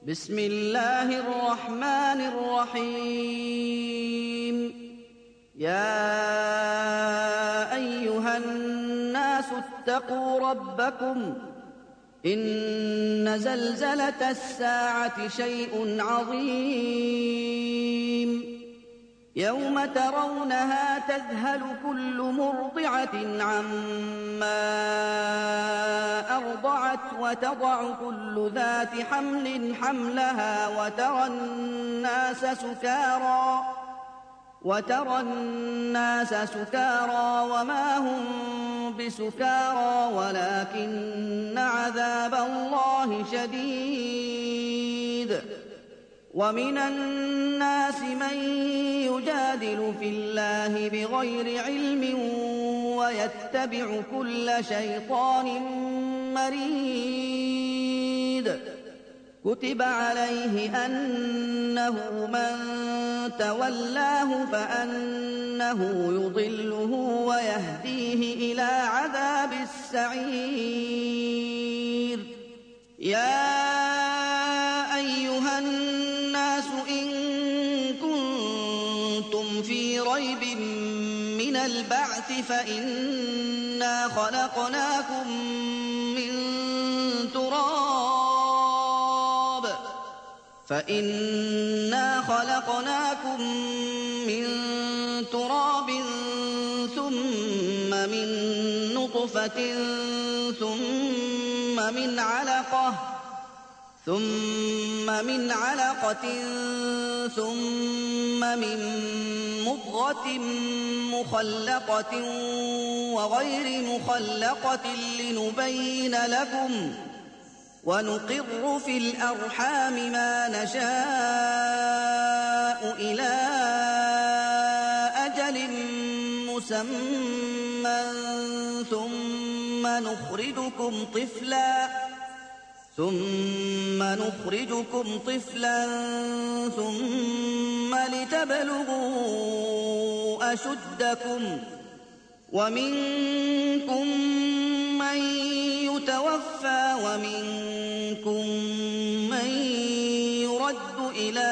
بسم الله الرحمن الرحيم يا أيها الناس اتقوا ربكم إن زلزلة الساعة شيء عظيم يوم ترونها تذهل كل مرضعة عما أرضعت وتضع كل ذات حمل حملها وترى الناس سكارى وما هم بسكارى ولكن عذاب الله شديد ومن الناس من يجادل في الله بغير علم ويتبع كل شيطان مريد كتب عليه أنه من تولاه فأنه يضله ويهديه إلى عذاب السعير يا أيها الناس إن كنتم في ريب من البعث فإنا خلقناكم من تراب ثم من نطفة ثم من علقة ثم من مضغة مخلقة وغير مخلقة لنبين لكم ونقر في الأرحام ما نشاء إلى أجل مسمى ثم نخرجكم طفلا ثم لتبلغوا أشدكم ومنكم من يتوفى ومنكم من يرد إلى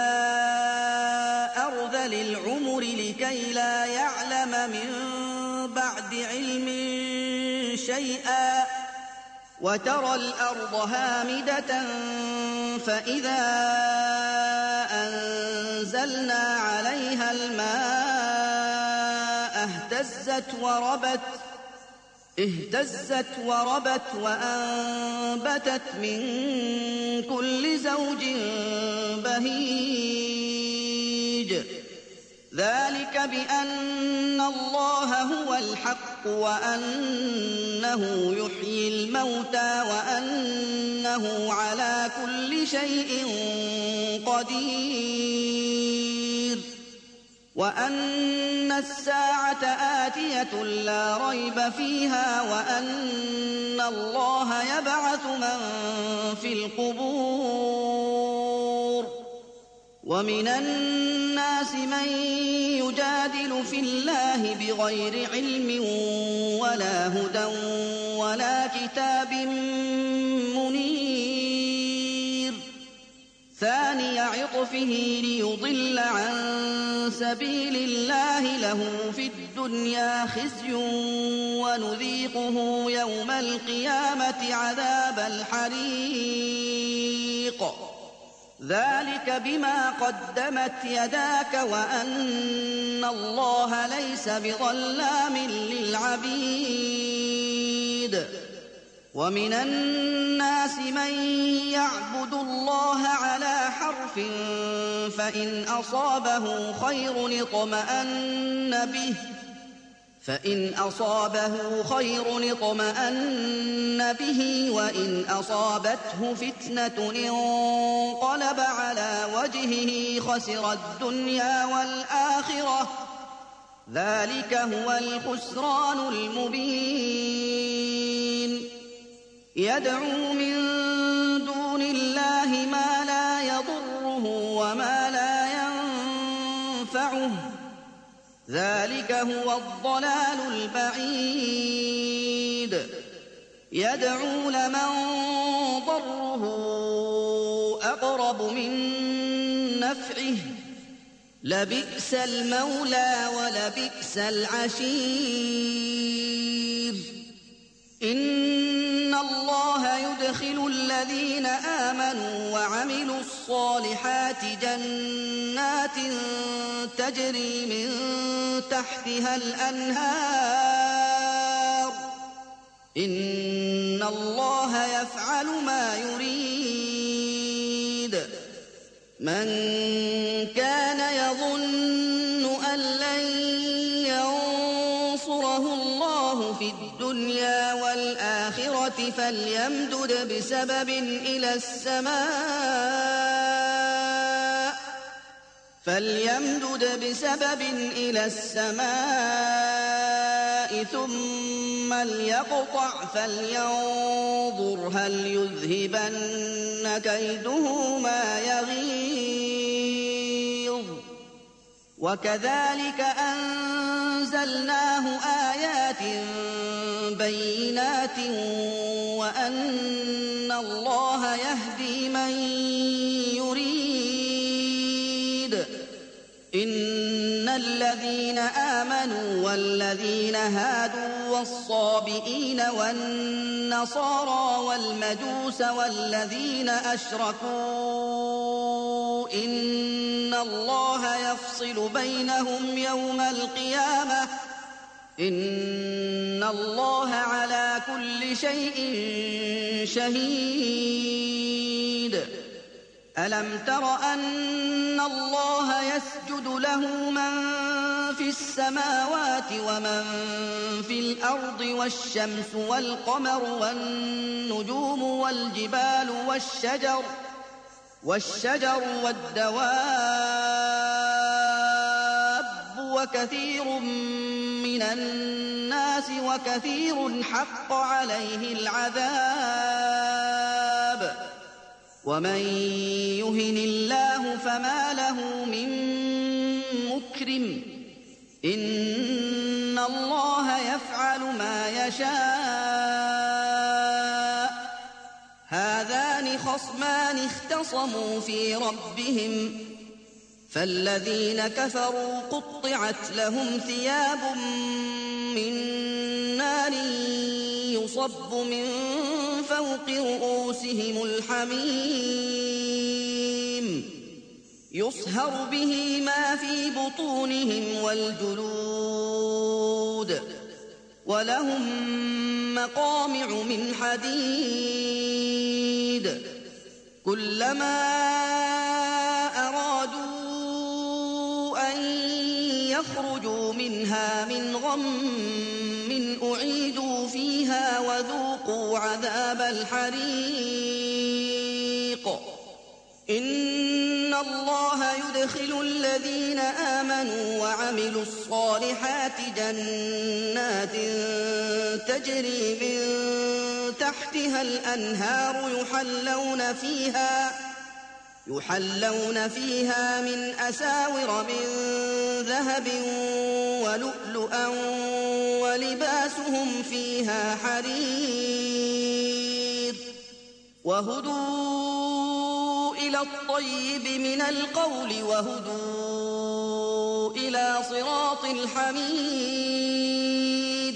أرذل العمر لكي لا يعلم من بعد علم شيئا وترى الأرض هامدة فإذا أنزلنا عليها الماء اهتزت وربت وأنبتت من كل زوج بهيج ذلك بأن الله هو الحق وأنه يحيي الموتى وأنه على كل شيء قدير وأن الساعة آتية لا ريب فيها وأن الله يبعث من في القبور ومن الناس من يجادل في الله بغير علم ولا هدى ولا كتاب منير ثاني عطفه ليضل عن سبيل الله له في الدنيا خزي ونذيقه يوم القيامة عذاب الحريق ذلك بما قدمت يداك وأن الله ليس بظلام للعبيد ومن الناس من يعبد الله على حرف فإن أصابه خير اطمأن به وإن أصابته فتنة انقلب على وجهه خسر الدنيا والآخرة ذلك هو الخسران المبين يدعو من دون الله ما لا يضره وما لا ينفعه ذلك هو الضلال البعيد يدعو لمن ضره أقرب من نفعه لبئس المولى ولبئس العشير إن الله يدخل الذين آمنوا وعملوا الصالحات جنات تجري من تحتها الأنهار إن الله يفعل ما يريد من كان يظن أن لن ينصره الله في الدنيا والآخرة فليمدد بسبب إلى السماء ثم ليقطع فلينظر هل يذهبن كيده ما يغيظ وكذلك أنزلناه آيات بينات وأن الله يهدي من يريد إن الذين آمنوا والذين هادوا والصابئين والنصارى والمجوس والذين أشركوا إن الله يفصل بينهم يوم القيامة إن الله على كل شيء شهيد ألم تر أن الله يسجد له من في السماوات ومن في الأرض والشمس والقمر والنجوم والجبال والشجر والدواب وكثير من الناس وكثير حق عليه العذاب ومن يهن الله فما له من مكرم إن الله يفعل ما يشاء هذان خصمان اختصموا في ربهم فالذين كفروا قطعت لهم ثياب من نار يصب من فوق رؤوسهم الحميم يصهر به ما في بطونهم والجلود ولهم مقامع من حديد كلما أرادوا أن يخرجوا منها من غم أعيدوا فيها وذوقوا عذاب الحريق إن الله يدخل الذين آمنوا وعملوا الصالحات جنات تجري من تحتها الأنهار يحلون فيها من أساور من ذهب ولؤلؤا ولباسهم فيها حرير وهدوا إلى الطيب من القول وهدوا إلى صراط الحميد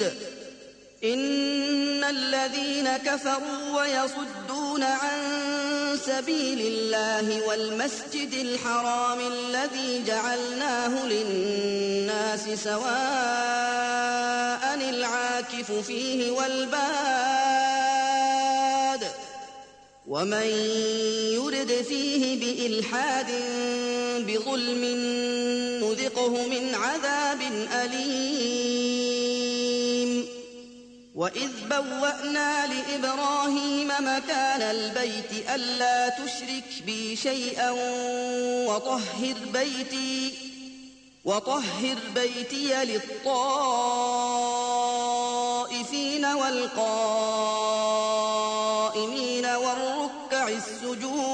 إن الذين كفروا ويصدون عن سبيل الله والمسجد الحرام الذي جعلناه للناس سواء العاكف فيه والباد ومن يرد فيه بإلحاد بظلم نذقه من عذاب أليم وإذ بوأنا لإبراهيم مكان البيت ألا تشرك بي شيئا وطهر بيتي للطائفين والقائمين والركع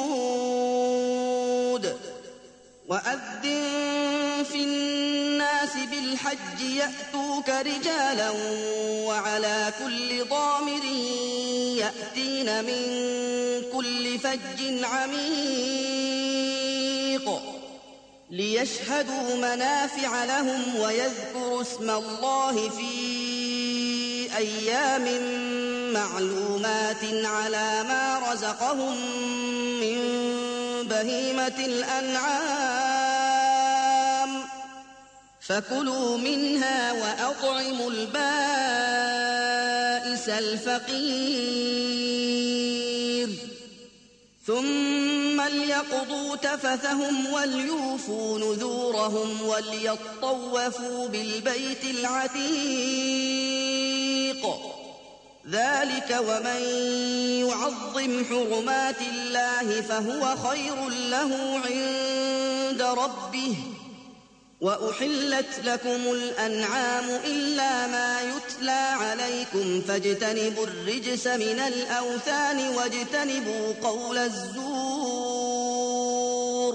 السجود وأذن في الناس الناس بالحج يأتوك رجالا وعلى كل ضامر يأتين من كل فج عميق ليشهدوا منافع لهم ويذكروا اسم الله في أيام معلومات على ما رزقهم من بهيمة الأنعام فكلوا منها وأطعموا البائس الفقير ثم ليقضوا تفثهم وليوفوا نذورهم وليطوفوا بالبيت العتيق ذلك ومن يعظم حرمات الله فهو خير له عند ربه وأحلت لكم الأنعام إلا ما يتلى عليكم فاجتنبوا الرجس من الأوثان واجتنبوا قول الزور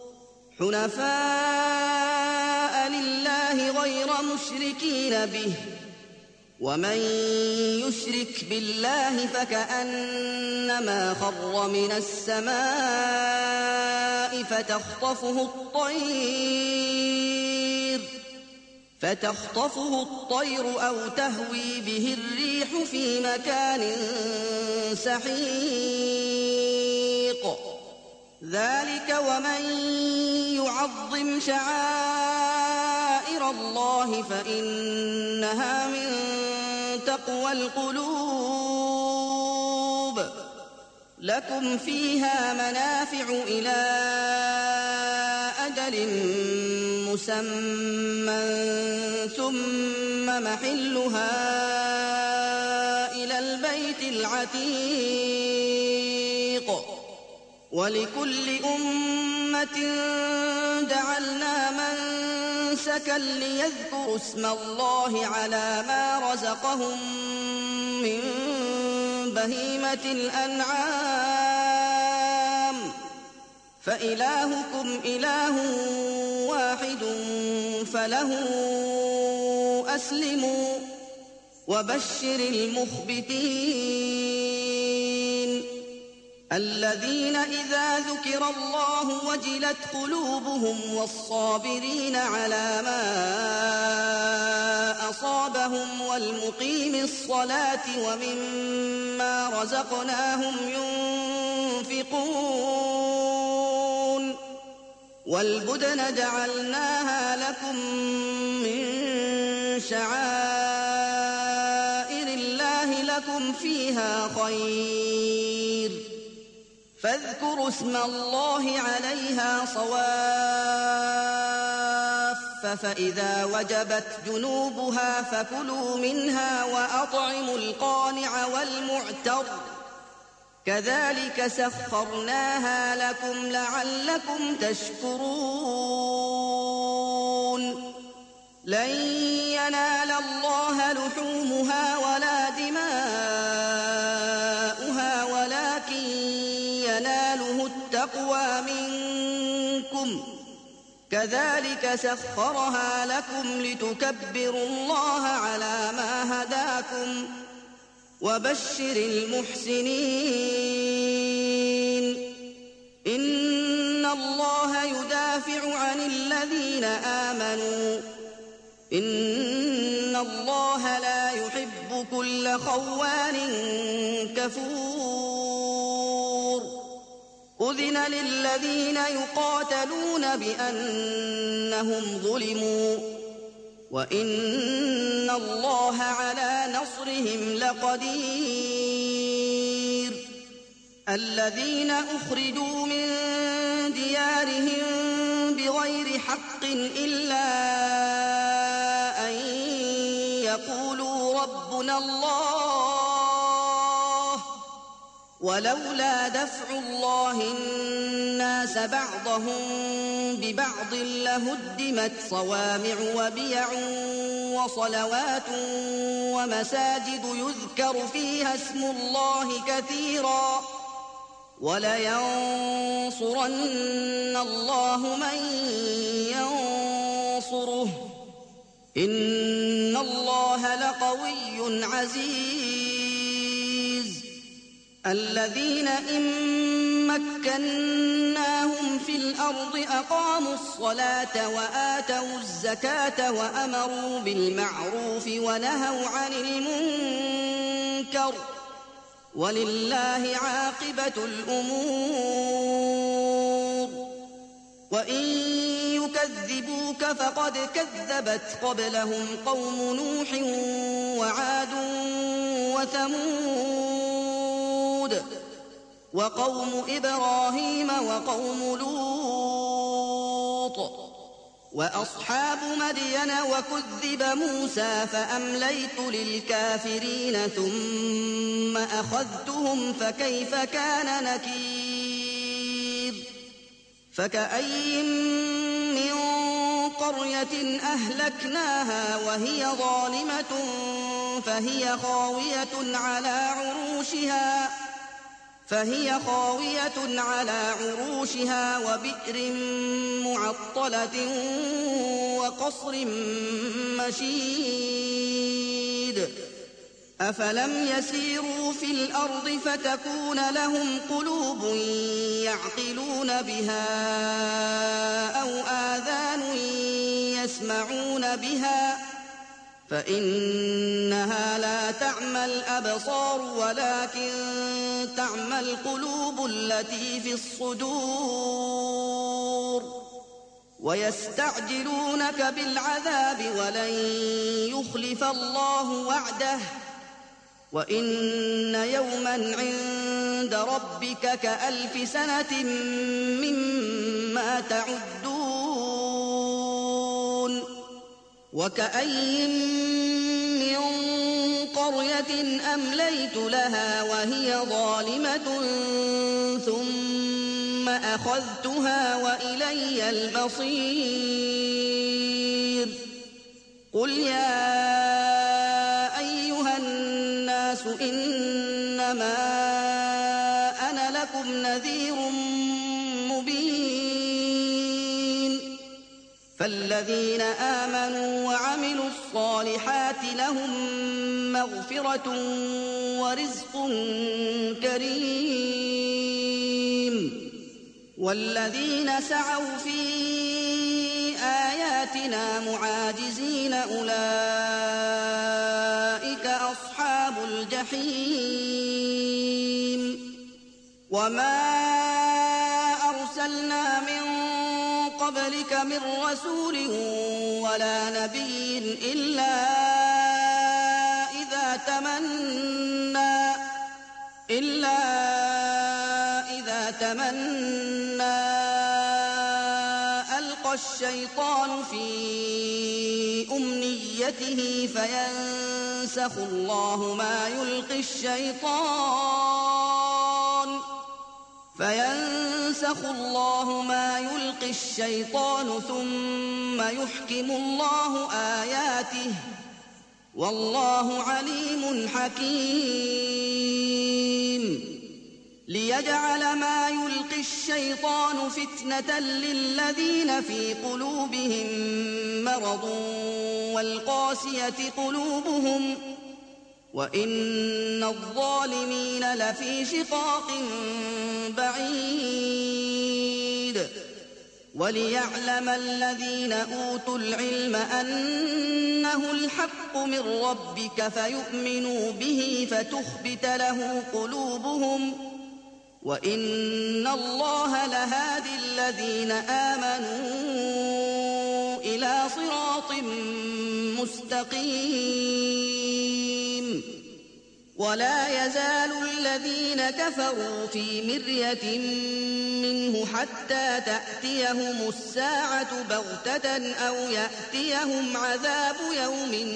حنفاء لله غير مشركين به ومن يشرك بالله فكأنما خر من السماء فتخطفه الطير أو تهوي به الريح في مكان سحيق ذلك ومن يعظم شعائر الله فإنها من تقوى القلوب لكم فيها منافع إلى أجل مسمى ثم محلها إلى البيت العتيق ولكل أمة جعلنا منسكا ليذكروا اسم الله على ما رزقهم من بهيمة الأنعام فإلهكم إله واحد فله أسلموا وبشر المخبتين الذين إذا ذكر الله وجلت قلوبهم والصابرين على ما أصابهم والمقيم الصلاة ومما رزقناهم ينفقون والبدن جعلناها لكم من شعائر الله لكم فيها خير فاذكروا اسم الله عليها صواف فإذا وجبت جنوبها فكلوا منها وأطعموا القانع والمعتر كذلك سخرناها لكم لعلكم تشكرون لن ينال الله لحومها ولا دماؤها ولكن يناله التقوى منكم كذلك سخرها لكم لتكبروا الله على ما هداكم وبشر المحسنين إن الله يدافع عن الذين آمنوا إن الله لا يحب كل خوان كفور أذن للذين يقاتلون بأنهم ظلموا وإن الله على نصرهم لقدير الذين أخرجوا من ديارهم بغير حق إلا أن يقولوا ربنا الله ولولا دفع الله الناس بعضهم ببعض لهدمت صوامع وبيع وصلوات ومساجد يذكر فيها اسم الله كثيرا ولينصرن الله من ينصره إن الله لقوي عزيز الذين إن مكناهم في الأرض أقاموا الصلاة وآتوا الزكاة وأمروا بالمعروف ونهوا عن المنكر ولله عاقبة الأمور وإن يكذبوك فقد كذبت قبلهم قوم نوح وعاد وثمود وقوم إبراهيم وقوم لوط وأصحاب مدين وكذب موسى فأمليت للكافرين ثم أخذتهم فكيف كان نكير فكأي من قرية أهلكناها وهي ظالمة فهي خاوية على عروشها وبئر معطلة وقصر مشيد أفلم يسيروا في الأرض فتكون لهم قلوب يعقلون بها أو آذان يسمعون بها فإنها لا تعمى الأبصار ولكن تعمى القلوب التي في الصدور ويستعجلونك بالعذاب ولن يخلف الله وعده وإن يوما عند ربك كألف سنة مما تعدون وكأي من قرية أمليت لها وهي ظالمة ثم أخذتها وإلي المصير قل يا أيها الناس إنما أنا لكم نذير مبين فالذين آمنوا وعملوا الصالحات لهم مغفرة ورزق كريم والذين سعوا في آياتنا معاجزين أولئك أصحاب الجحيم وما أرسلنا من قبلك من رسول ولا نبي إلا إذا تمنى ألقى الشيطان في أمنيته فينسخ الله ما يلقي الشيطان ثم يحكم الله آياته والله عليم حكيم ليجعل ما يلقي الشيطان فتنة للذين في قلوبهم مرض والقاسية قلوبهم وإن الظالمين لفي شقاق بعيد وليعلم الذين أوتوا العلم أنه الحق من ربك فيؤمنوا به فتخبت له قلوبهم وإن الله لهادي الذين آمنوا إلى صراط مستقيم ولا يزال الذين كفروا في مرية منه حتى تأتيهم الساعة بغتة أو يأتيهم عذاب يوم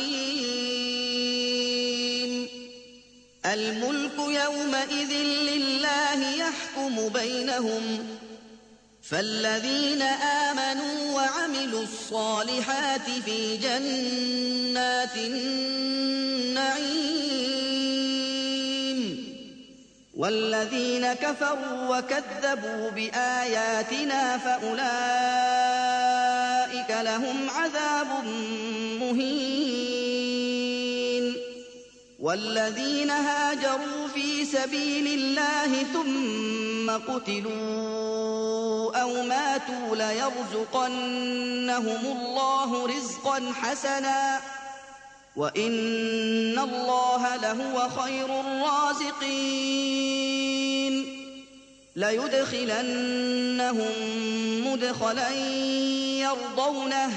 عقيم الملك يومئذ لله يحكم بينهم فالذين آمنوا وعملوا الصالحات في جنات النعيم والذين كفروا وكذبوا بآياتنا فأولئك لهم عذاب والذين هاجروا في سبيل الله ثم قتلوا أو ماتوا ليرزقنهم الله رزقا حسنا وإن الله لهو خير الرازقين ليدخلنهم مدخلا يرضونه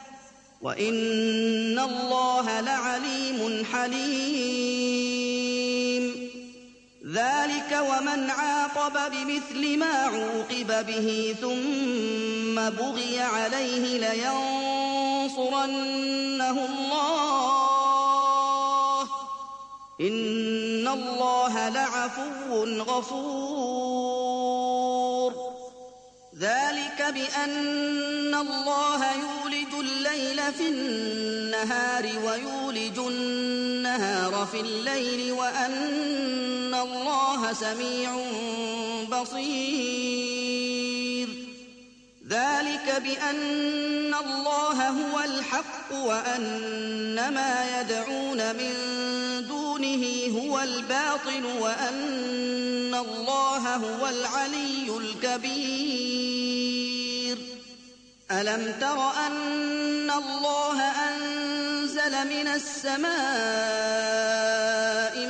وإن الله لعليم حليم ذلك ومن عاقب بمثل ما عوقب به ثم بغي عليه لينصرنه الله إن الله لعفو غفور ذلك بأن الله يولج الليل في النهار ويولج النهار في الليل وأن الله سميع بصير ذلك بأن الله هو الحق وأن ما يدعون من دونه هو الباطل وأن الله هو العلي الكبير ألم تر أن الله أنزل من السماء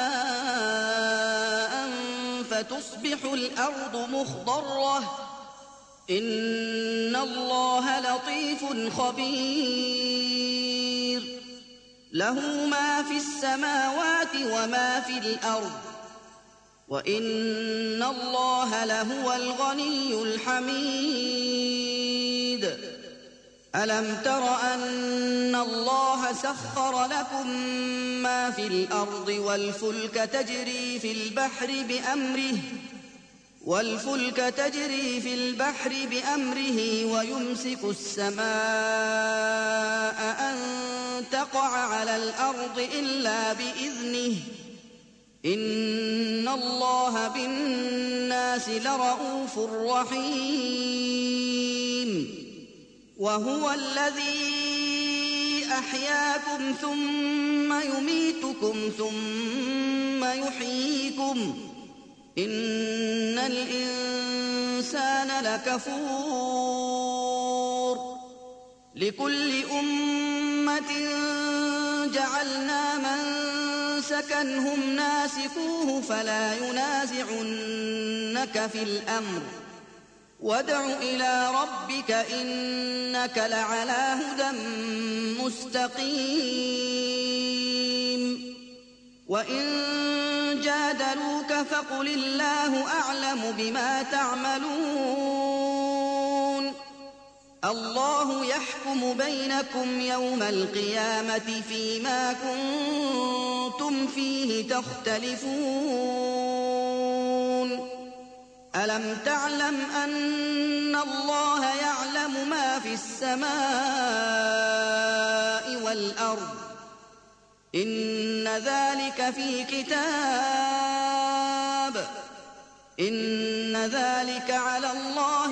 ماء فتصبح الأرض مخضرة إن الله لطيف خبير له ما في السماوات وما في الأرض وإن الله لهو الغني الحميد ألم تر أن الله سخر لكم ما في الأرض والفلك تجري في البحر بأمره ويمسك السماء أن تقع على الأرض إلا بإذنه إن الله بالناس لرءوف رحيم وهو الذي أحياكم ثم يميتكم ثم يحييكم إن الإنسان لكفور لكل أمة جعلنا منسكنهم ناسكوه فلا ينازعنك في الأمر وادع إلى ربك إنك لعلى هدى مستقيم وإن جادلوك فقل الله أعلم بما تعملون الله يحكم بينكم يوم القيامة فيما كنتم فيه تختلفون ألم تعلم أن الله يعلم ما في السماء والأرض إن ذلك في كتاب إن ذلك على الله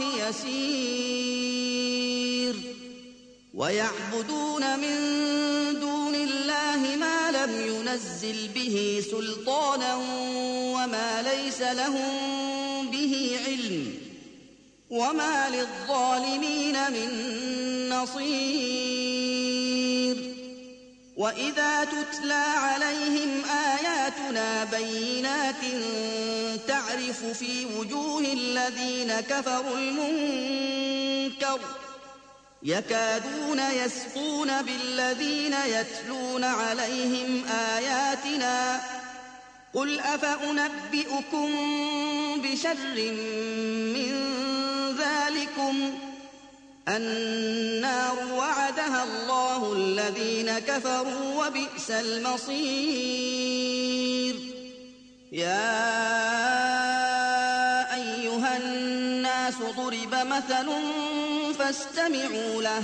يسير ويعبدون من دون الله ما لم ينزل به سلطانا وما ليس لهم به علم وما للظالمين من نصير وإذا تتلى عليهم آياتنا بينات تعرف في وجوه الذين كفروا المنكر يكادون يسقون بالذين يتلون عليهم آياتنا قل أفأنبئكم بشر من ذلكم النار وعدها الله الذين كفروا وبئس المصير يا أيها الناس ضرب مثل فاستمعوا له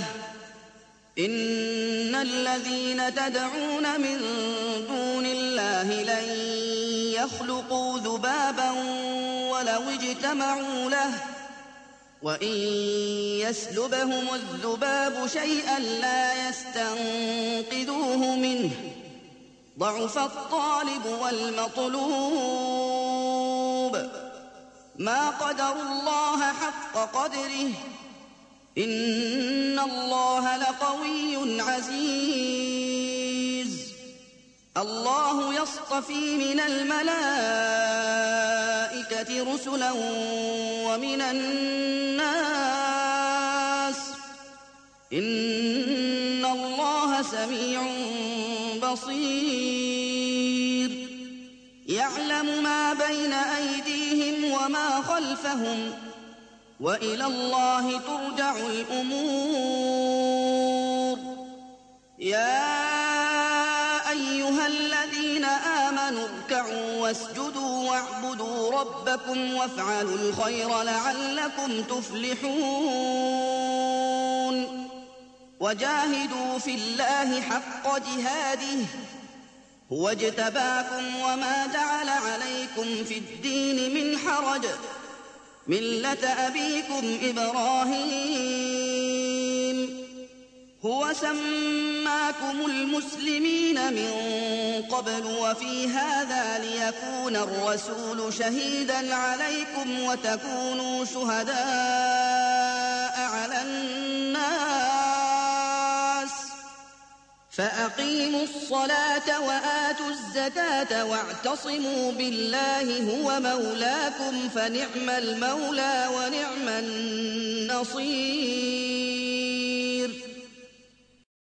إن الذين تدعون من دون الله لن يخلقوا ذبابا ولو اجتمعوا له وإن يسلبهم الذباب شيئا لا يستنقذوه منه ضعف الطالب والمطلوب ما قدروا الله حق قدره إن الله لقوي عزيز الله يصطفي من الملائكة رسلا ومن الناس إن الله سميع بصير يعلم ما بين أيديهم وما خلفهم وإلى الله ترجع الأمور يا أيها الذين آمنوا اركعوا واسجدوا واعبدوا ربكم وافعلوا الخير لعلكم تفلحون وجاهدوا في الله حق جهاده هو اجتباكم وما جعل عليكم في الدين من حرج ملة أبيكم إبراهيم هو سماكم المسلمين من قبل وفي هذا ليكون الرسول شهيدا عليكم وتكونوا شهداء على الناس فأقيموا الصلاة وآتوا الزكاة واعتصموا بالله هو مولاكم فنعم المولى ونعم النصير